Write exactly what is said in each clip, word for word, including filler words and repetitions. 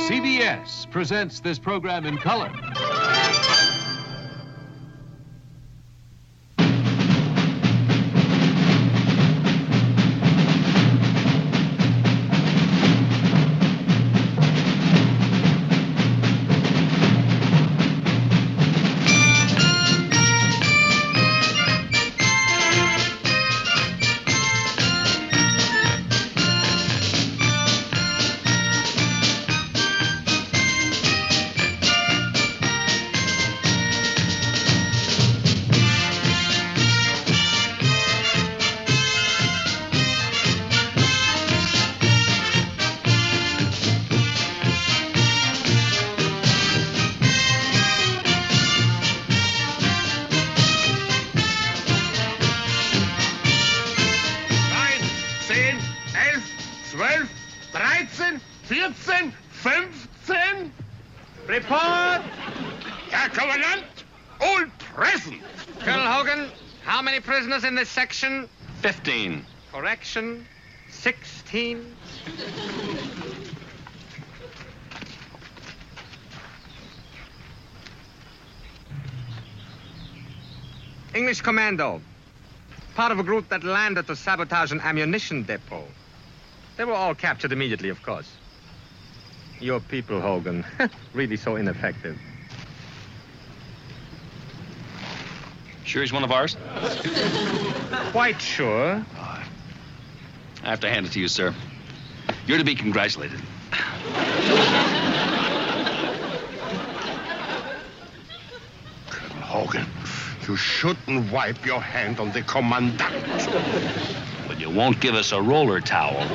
C B S presents this program in color. vierzehn, fünfzehn. Report. Herr Commandant, all present. Colonel Hogan, how many prisoners in this section? Fifteen. Correction, sixteen. English commando. Part of a group that landed to sabotage an ammunition depot. They were all captured immediately, of course. Your people, Hogan, really so ineffective. Sure he's one of ours? Quite sure. I have to hand it to you, sir. You're to be congratulated. Colonel Hogan, you shouldn't wipe your hand on the commandant. But you won't give us a roller towel.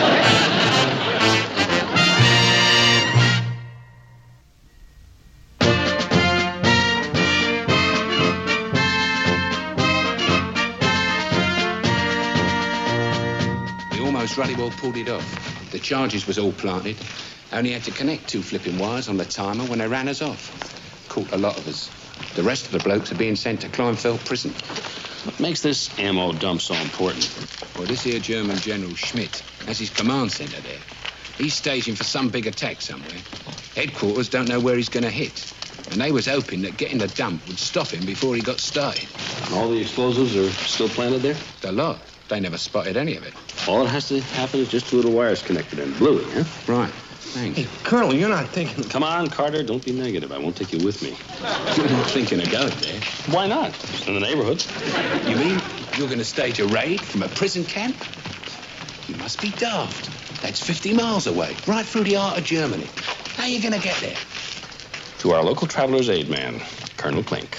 Ruddy well pulled it off. The charges was all planted. Only had to connect two flipping wires on the timer when they ran us off. Caught a lot of us. The rest of the blokes are being sent to Kleinfeld prison. What makes this ammo dump so important? Well, this here German General Schmidt has his command centre there. He's staging for some big attack somewhere. Headquarters don't know where he's going to hit. And they was hoping that getting the dump would stop him before he got started. All the explosives are still planted there? The lot. They never spotted any of it. All that has to happen is just two little wires connected and blew it, huh? Right. Thanks. Hey, Colonel, you're not thinking... Come on, Carter, don't be negative. I won't take you with me. You're not thinking of going there. Why not? Just in the neighborhood. You mean you're going to stage a raid from a prison camp? You must be daft. That's fifty miles away, right through the heart of Germany. How are you going to get there? To our local traveler's aid man, Colonel Klink.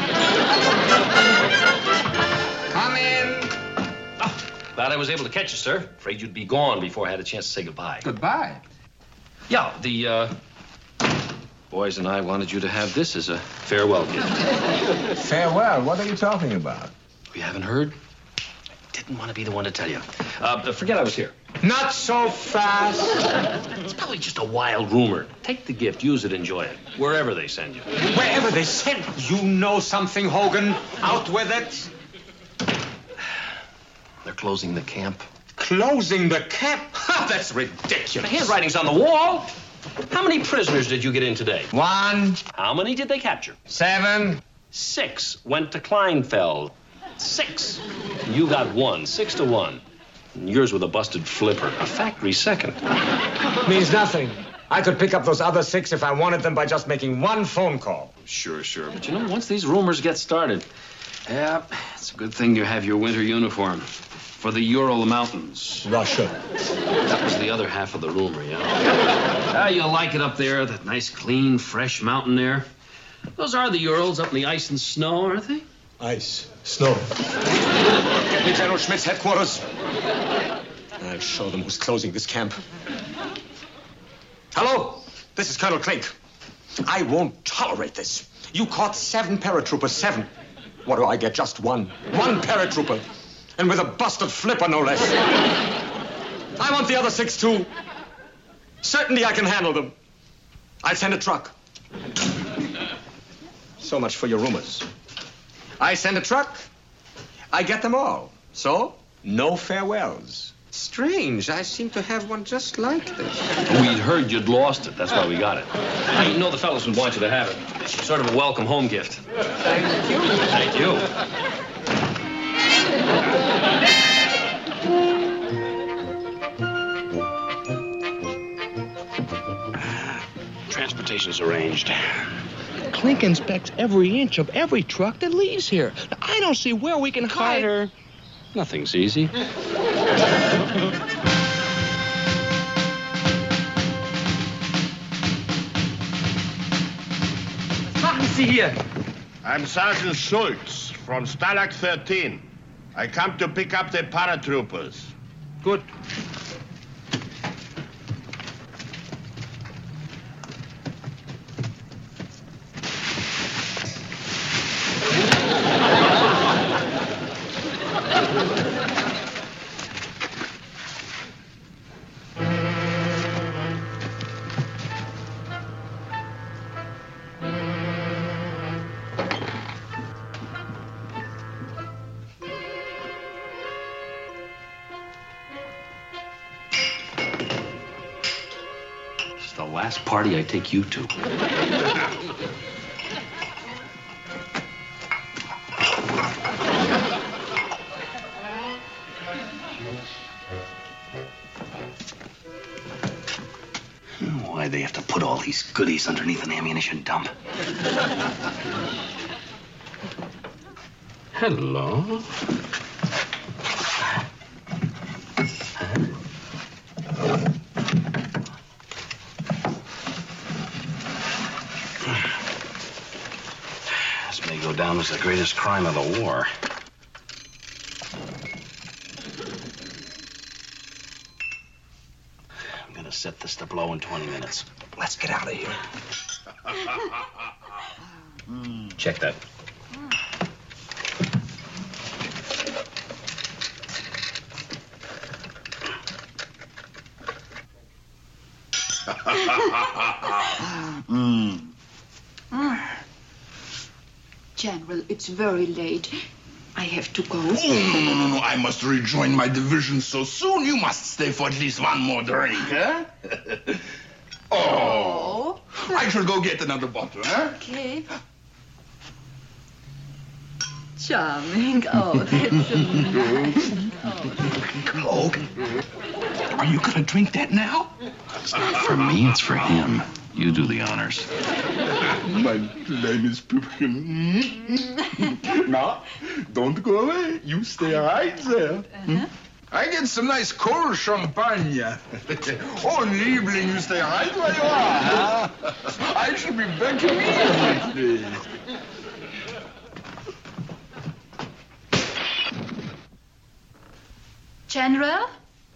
Come in. Glad I was able to catch you, sir. Afraid you'd be gone before I had a chance to say goodbye. Goodbye. Yeah, the uh, boys and I wanted you to have this as a farewell gift. Farewell? What are you talking about? You haven't heard? I didn't want to be the one to tell you. Uh, forget I was here. Not so fast. It's probably just a wild rumor. Take the gift, use it, enjoy it. Wherever they send you. Wherever they send you know something, Hogan. Out with it. They're closing the camp. Closing the camp? That's ridiculous. The handwriting's on the wall. How many prisoners did you get in today? One. How many did they capture? Seven. Six went to Kleinfeld. Six. You got one. Six to one. And yours with a busted flipper. A factory second. Means nothing. I could pick up those other six if I wanted them by just making one phone call. Sure, sure. But you know, once these rumors get started, yeah, it's a good thing you have your winter uniform. For the Ural Mountains. Russia. That was the other half of the rumor, yeah. Ah, you'll like it up there, that nice, clean, fresh mountain there. Those are the Urals up in the ice and snow, aren't they? Ice. Snow. Get me General Schmidt's headquarters. I'll show them who's closing this camp. Hello, this is Colonel Klink. I won't tolerate this. You caught seven paratroopers, seven. What do I get? Just one. One paratrooper. And with a busted flipper, no less. I want the other six, too. Certainly I can handle them. I'll send a truck. So much for your rumors. I send a truck. I get them all. So, no farewells. Strange. I seem to have one just like this. We'd heard you'd lost it. That's why we got it. I know the fellows would want you to have it. Sort of a welcome home gift. Thank you. Thank you. Transportation's arranged. Clink inspects every inch of every truck that leaves here. Now, I don't see where we can hide. Carter, nothing's easy. Machen Sie hier? I'm Sergeant Schultz from Stalag thirteen. I come to pick up the paratroopers. Gut. It's the last party I take you to. Why they have to put all these goodies underneath an ammunition dump? Hello. This may go down as the greatest crime of the war. I'm gonna set this to blow in twenty minutes. Let's get out of here. Check that. mm. General, it's very late. I have to go. Oh, no, no, no, no. I must rejoin my division so soon. You must stay for at least one more drink, huh? oh. I shall go get another bottle, huh? Okay. Charming. Oh, that's amazing. Oh. Cloak, are you going to drink that now? It's not for me, it's for him. You do the honors. My name is Pupkin. Now, don't go away. You stay right there. Uh-huh. I get some nice cold champagne. Oh, Liebling, you stay right where you are, huh? I shall be back immediately. General?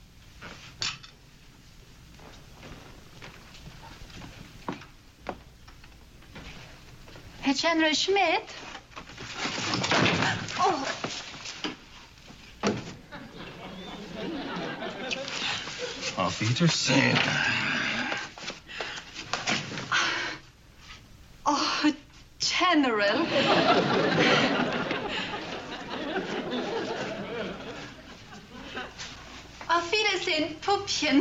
Herr General Schmidt? Oh. Auf Wiedersehen. Oh, General. Auf Wiedersehen, Puppchen.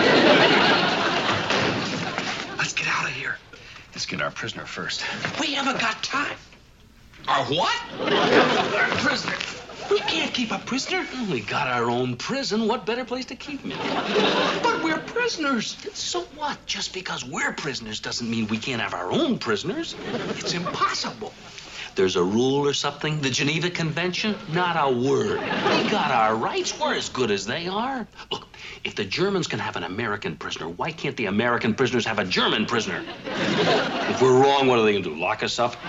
Let's get out of here. Let's get our prisoner first. We haven't got time. Our what? Prisoner. We can't keep a prisoner. We got our own prison. What better place to keep him in? But we're prisoners. So what? Just because we're prisoners doesn't mean we can't have our own prisoners. It's impossible. There's a rule or something? The Geneva Convention? Not a word. We got our rights. We're as good as they are. Look, if the Germans can have an American prisoner, why can't the American prisoners have a German prisoner? If we're wrong, what are they going to do? Lock us up?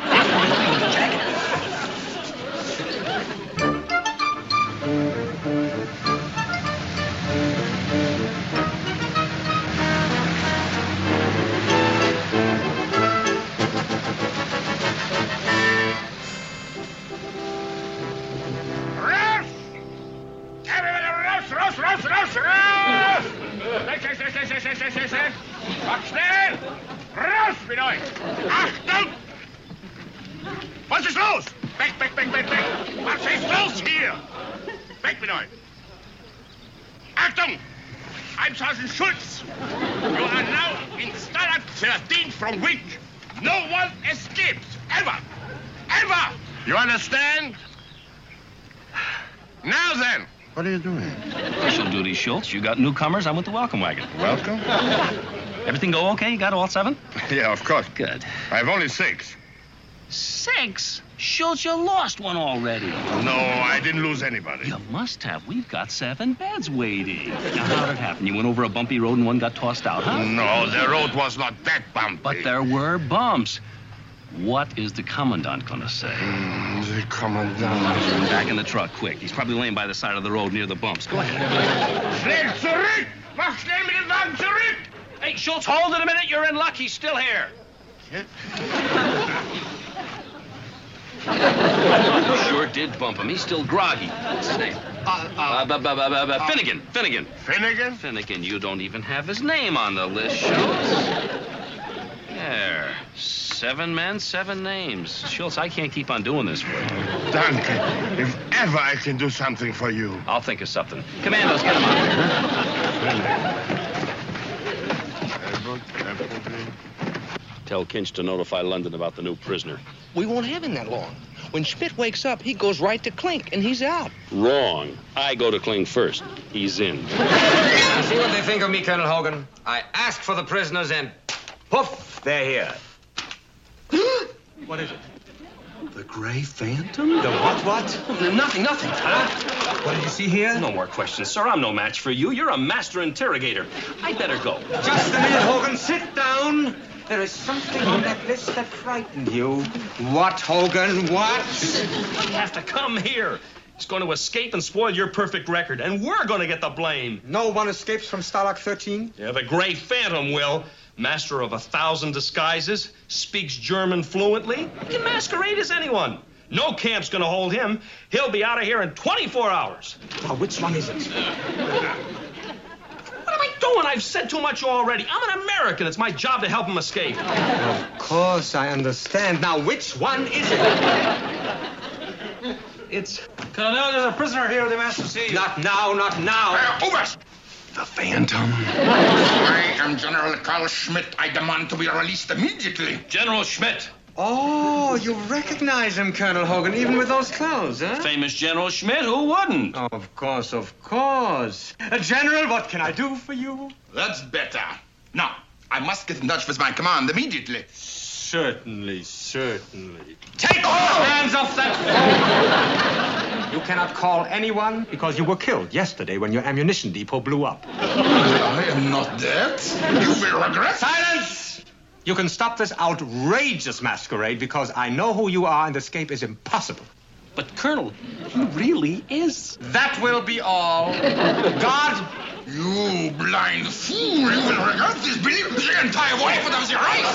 Mach schnell! Raus mit euch! Achtung! Was ist los? Weg, weg, weg, weg, weg! Was ist los hier? Weg mit euch! Achtung! I'm Sergeant Schultz. You are now in Stalag thirteen, from which no one escapes. Ever. Ever. You understand? Now then. What are you doing? Official duty, Schultz. You got newcomers. I'm with the welcome wagon. Welcome? Everything go okay? You got all seven? Yeah, of course. Good. I have only six. Six? Schultz, you lost one already. No, I didn't lose anybody. You must have. We've got seven beds waiting. Now, how did it happen? You went over a bumpy road and one got tossed out, huh? No, the road was not that bumpy. But there were bumps. What is the commandant going to say? Mm, the commandant. Back in the truck, quick. He's probably laying by the side of the road near the bumps. Go ahead. Schnell zurück! Mach schnell mit dem Wagen zurück! Hey, Schultz, hold it a minute. You're in luck. He's still here. Sure did bump him. He's still groggy. What's his name? Uh, uh, uh, uh, uh, uh, Finnegan. Finnegan. Finnegan? Finnegan. You don't even have his name on the list, Schultz. There. Seven men, seven names. Schultz, I can't keep on doing this for you. Danke. If ever I can do something for you. I'll think of something. Commandos, get him out here. Tell Kinch to notify London about the new prisoner. We won't have him that long. When Schmidt wakes up, he goes right to Klink, and he's out. Wrong. I go to Klink first. He's in. Now, see what they think of me, Colonel Hogan. I asked for the prisoners, and poof, they're here. What is it? The Gray Phantom? The what, what? Nothing, nothing. Huh? What did you see here? No more questions, sir. I'm no match for you. You're a master interrogator. I'd better go. Just a minute, Hogan. Sit down. There is something on that list that frightened you. What, Hogan? What? You have to come here. He's going to escape and spoil your perfect record, and we're going to get the blame. No one escapes from Stalag thirteen? Yeah, the Gray Phantom will. Master of a thousand disguises, speaks German fluently. He can masquerade as anyone. No camp's going to hold him. He'll be out of here in twenty-four hours. Now, which one is it? What am I doing? I've said too much already. I'm an American. It's my job to help him escape. Of course, I understand. Now, which one is it? It's... Colonel, there's a prisoner here. They asked to see you. Not now, not now. Uh, Oberst! The Phantom. I am General Carl Schmidt. I demand to be released immediately. General Schmidt. Oh, you recognize him, Colonel Hogan, even with those clothes, huh? Famous General Schmidt. Who wouldn't? Of course, of course. Uh, General, what can I do for you? That's better. Now, I must get in touch with my command immediately. Certainly, certainly. Take your hands off that phone! You cannot call anyone because you were killed yesterday when your ammunition depot blew up. I am not dead. You will regret. Silence! You can stop this outrageous masquerade because I know who you are and escape is impossible. But, Colonel, he really is. That will be all. God! You blind fool! You will regret this. Believe the entire life of the race!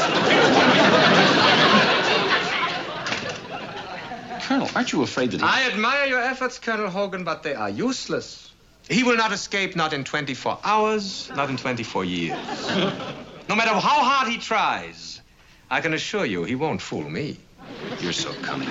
Colonel, aren't you afraid that he... I admire your efforts, Colonel Hogan, but they are useless. He will not escape, not in twenty-four hours, not in twenty-four years. No matter how hard he tries, I can assure you he won't fool me. You're so cunning.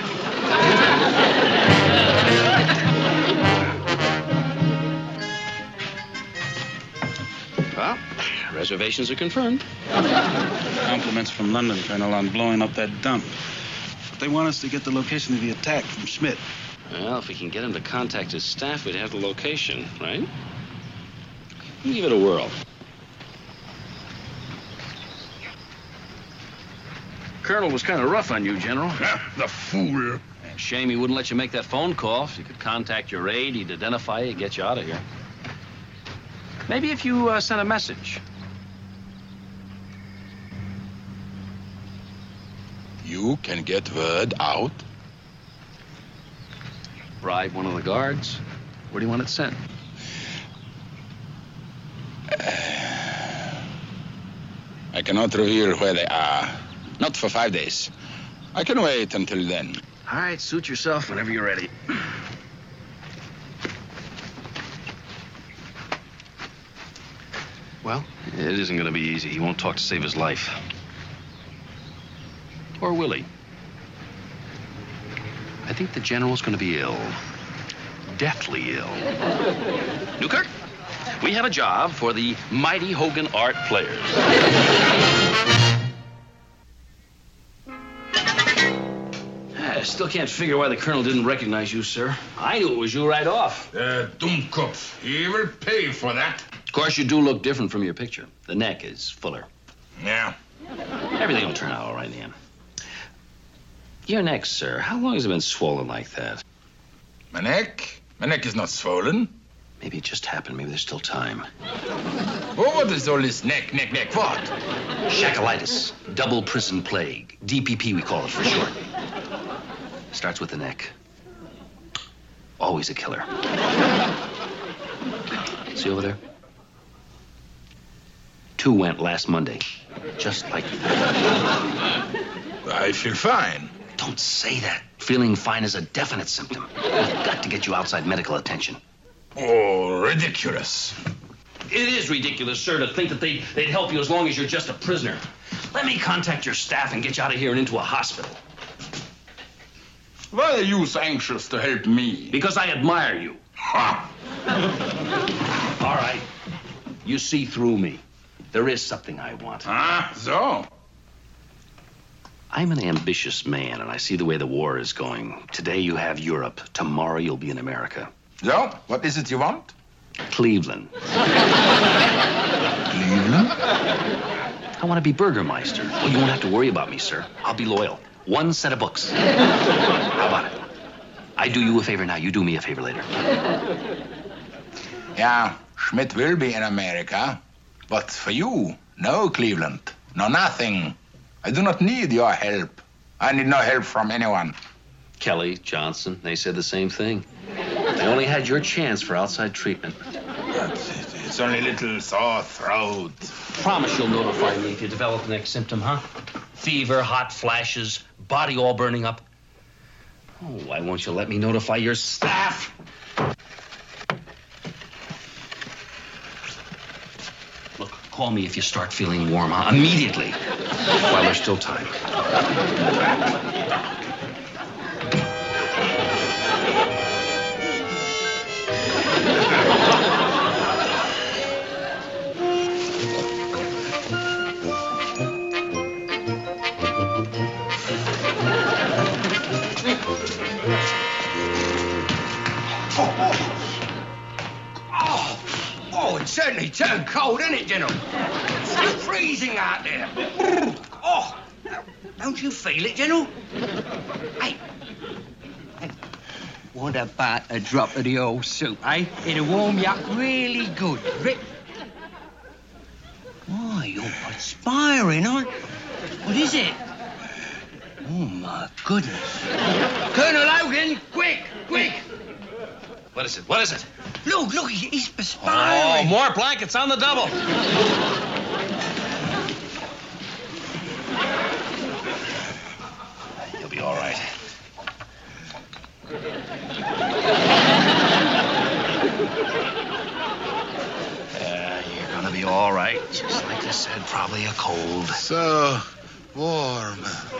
Well, reservations are confirmed. Compliments from London, Colonel, on blowing up that dump. But they want us to get the location of the attack from Schmidt. Well, if we can get him to contact his staff, we'd have the location, right? Give it a whirl. Colonel was kind of rough on you, General. The fool. Shame he wouldn't let you make that phone call. If you could contact your aide, he'd identify you, get you out of here. Maybe if you uh, sent a message. You can get word out. Bribe one of the guards. Where do you want it sent? Uh, I cannot reveal where they are. Not for five days. I can wait until then. All right, suit yourself whenever you're ready. Well, it isn't going to be easy. He won't talk to save his life. Or will he? I think the general's going to be ill. Deathly ill. Newkirk? We have a job for the Mighty Hogan Art Players. I still can't figure why the colonel didn't recognize you, sir. I knew it was you right off. Uh, Dummkopf. He will pay for that. Of course, you do look different from your picture. The neck is fuller. Yeah. Everything will turn out all right in the end. Your neck, sir, how long has it been swollen like that? My neck? My neck is not swollen. Maybe it just happened. Maybe there's still time. Oh, what is all this neck, neck, neck? What? Shackleitis. Double prison plague. D P P, we call it for short. Starts with the neck. Always a killer. See over there? Two went last Monday. Just like that. I feel fine. Don't say that. Feeling fine is a definite symptom. We've got to get you outside medical attention. Oh, ridiculous. It is ridiculous, sir, to think that they, they'd help you as long as you're just a prisoner. Let me contact your staff and get you out of here and into a hospital. Why are you so anxious to help me? Because I admire you. Ha! All right. You see through me. There is something I want. Ah, so? I'm an ambitious man, and I see the way the war is going. Today you have Europe. Tomorrow you'll be in America. So, what is it you want? Cleveland. Cleveland? I want to be Burgermeister. Well, you won't have to worry about me, sir. I'll be loyal. One set of books. How about it? I do you a favor now. You do me a favor later. Yeah, Schmidt will be in America. But for you, no Cleveland. No nothing. I do not need your help. I need no help from anyone. Kelly, Johnson, they said the same thing. They only had your chance for outside treatment. It's only a little sore throat. Promise you'll notify me if you develop the next symptom, huh? Fever, hot flashes, body all burning up. Oh, why won't you let me notify your staff? Look, call me if you start feeling warm, huh? Immediately, while there's still time. It's certainly turned cold, isn't it, General? It's freezing out there. Oh, don't you feel it, General? Hey, hey, what about a drop of the old soup, eh? It'll warm you up really good. Rick. Oh, you're perspiring, aren't you? What is it? Oh, my goodness. Colonel Logan, quick, quick. What is it? What is it? Look, look, he's perspiring. Oh, more blankets on the double. You'll be all right. Uh, you're gonna be all right. Just like I said, probably a cold. So warm.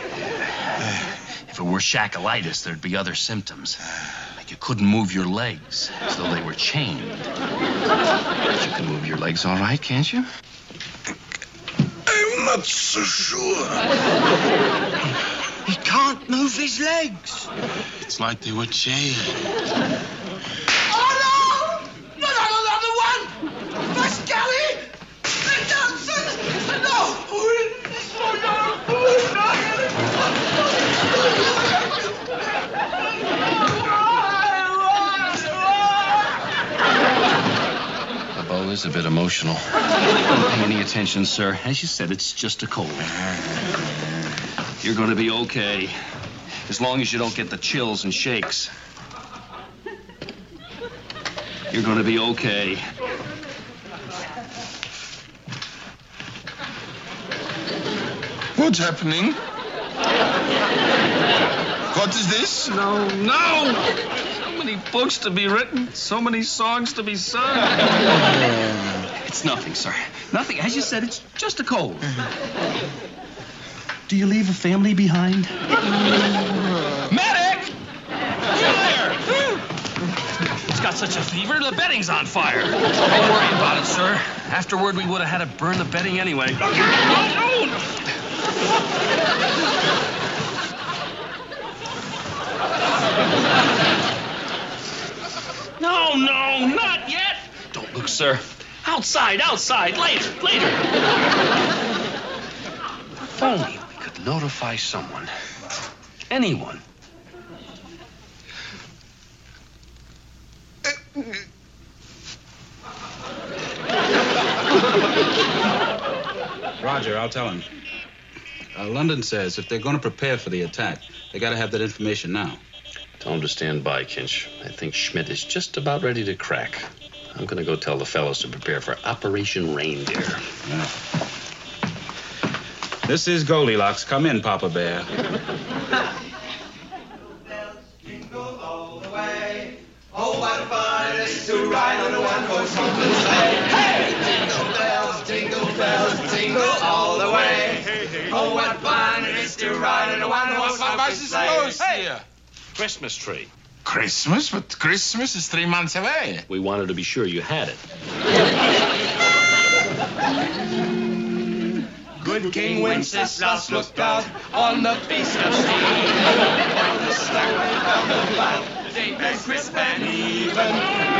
If it were shackleitis, there'd be other symptoms. Like you couldn't move your legs, as though they were chained. But you can move your legs all right, can't you? I'm not so sure. He can't move his legs. It's like they were chained. Oh, no! No, no, no, no, the one! The Scully! The Johnson! No! Oh, no! The bow is a bit emotional. Don't pay any attention, sir. As you said, it's just a cold. You're going to be okay. As long as you don't get the chills and shakes. You're going to be okay. What's happening? What is this? No, no! So many books to be written, so many songs to be sung. It's nothing, sir. Nothing. As you said, it's just a cold. Do you leave a family behind? Medic! Get there! got such a fever, the bedding's on fire. Don't worry about it, sir. Afterward, we would have had to burn the bedding anyway. No, no, not yet. Don't look, sir. Outside, outside, later, later. If only we could notify someone. Anyone. Roger, I'll tell him. Uh, London says if they're going to prepare for the attack, they got to have that information now. Tell him to stand by, Kinch. I think Schmidt is just about ready to crack. I'm going to go tell the fellows to prepare for Operation Reindeer. Yeah. This is Goldilocks. Come in, Papa Bear. Oh, what fun it is to ride on a one-horse open sleigh. Hey! Jingle bells, jingle bells, jingle all the way. Oh, what fun it is to ride on a one-horse open sleigh. Hey! Christmas tree. Christmas? But Christmas is three months away. We wanted to be sure you had it. Good King Wenceslas looked out on the feast of Steve. On the snowy velvet cloud, they were crisp and even.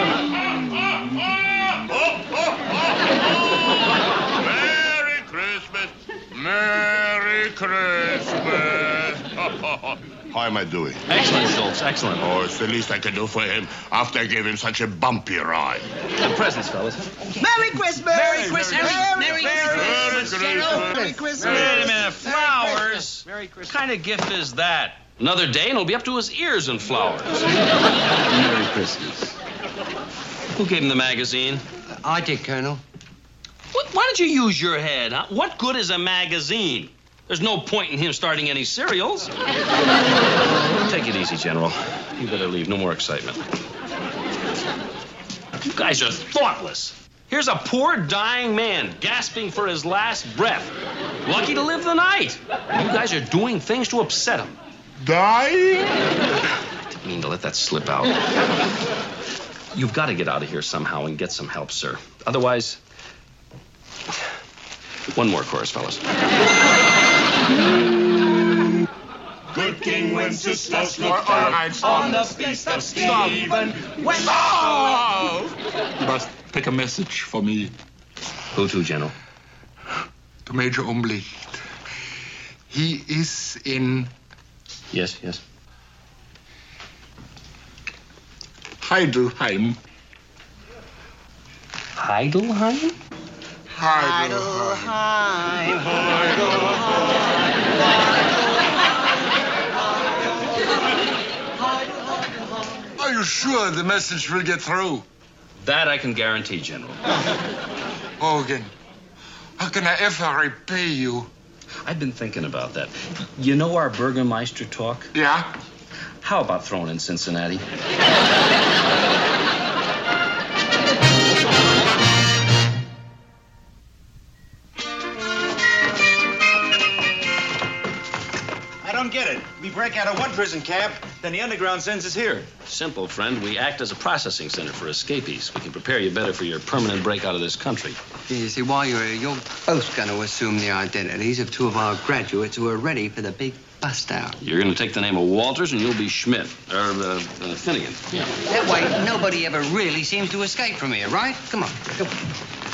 Merry Christmas! Merry Christmas! How am I doing? Excellent, Schultz, excellent. Oh, it's the least I can do for him after I gave him such a bumpy ride. The presents, fellas. Merry Christmas! Merry Christmas! Merry Christmas! Merry Christmas! Wait a minute, flowers? Merry Christmas! What kind of gift is that? Another day and he'll be up to his ears in flowers. Merry Christmas. Who gave him the magazine? I did, Colonel. What, why don't you use your head? Huh? What good is a magazine? There's no point in him starting any serials. Take it easy, General. You better leave. No more excitement. You guys are thoughtless. Here's a poor dying man gasping for his last breath. Lucky to live the night. You guys are doing things to upset him. Dying? I didn't mean to let that slip out. You've got to get out of here somehow and get some help, sir. Otherwise... One more chorus, fellas. Good King Wenceslas looked out on the feast of Stephen. Stop! You must take a message for me. Who to, General? To Major Umblicht. He is in... Yes, yes. Heidelheim. Heidelheim? Heidelheim. Are you sure the message will get through? That I can guarantee, General. Hogan, how can I ever repay you? I've been thinking about that. You know our Burgermeister talk? Yeah? How about throwing in Cincinnati? I don't get it. We break out of one prison camp, then the underground sends us here. Simple, friend. We act as a processing center for escapees. We can prepare you better for your permanent break out of this country. You see, while you're here, you're both going to assume the identities of two of our graduates who are ready for the big bust out. You're going to take the name of Walters, and you'll be Schmidt, or uh, uh, Finnegan. Yeah. That way, nobody ever really seems to escape from here, right? Come on. Come on.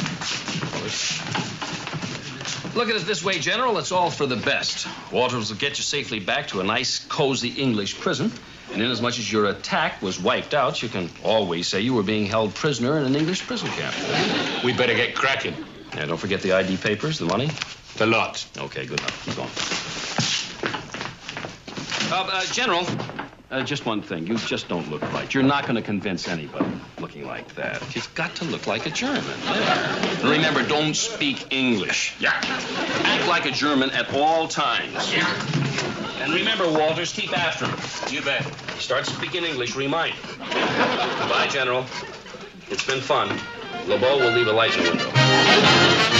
Look at it this way, General. It's all for the best. Walters will get you safely back to a nice, cozy English prison. And inasmuch as your attack was wiped out, you can always say you were being held prisoner in an English prison camp. We better get cracking. Yeah, don't forget the I D papers, the money. The lot. Okay, good enough. Keep going. Uh, uh, General, uh, just one thing. You just don't look right. You're not going to convince anybody looking like that. You've got to look like a German. And remember, don't speak English. Yeah. Act like a German at all times. Yeah. And remember, Walters, keep after him. You bet. Start speaking English, remind him. Goodbye, General. It's been fun. LeBeau will leave a light in the window.